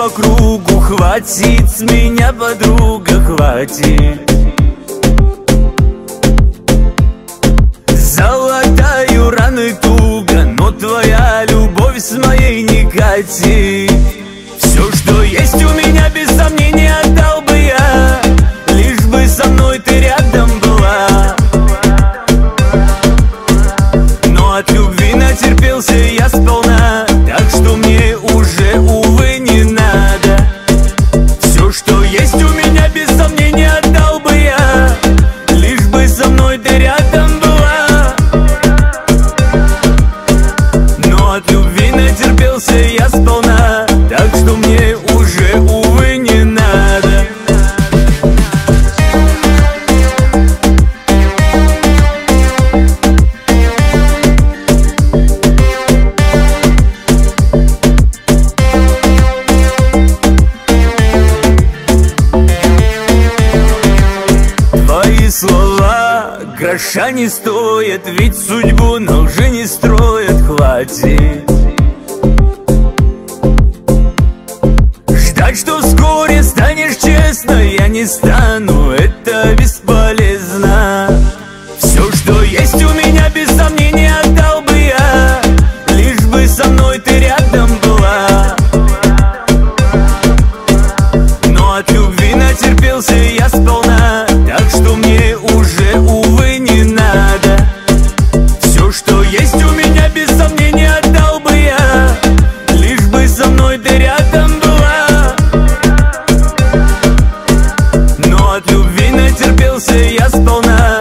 по кругу. Хватит с меня, подруга, хватит. Залатаю раны туго, но твоя любовь с моей не катит. Все, что есть у меня, без сомнения отдал бы я, лишь бы со мной ты рядом была. Но от любви натерпелся я сполна, так что мне уже, увы, не надо. Все, что есть у меня, без сомнения отдал бы я, лишь бы со мной ты рядом была. Но от любви натерпелся я сполна, так что мне уже, увы, не надо. Твои слова гроша не стоят, ведь судьбу на лжи не строят. Хватит ждать, что вскоре станешь честной, я не стану, это бесполезно. Все, что есть у меня, без сомнения отдал бы я, лишь бы со мной ты рядом была. Но от любви натерпелся я сполна, так что мне уже, увы, не надо. Все, что есть у меня, без сомнения отдал бы я, лишь бы со мной ты рядом была. Но от любви натерпелся я сполна,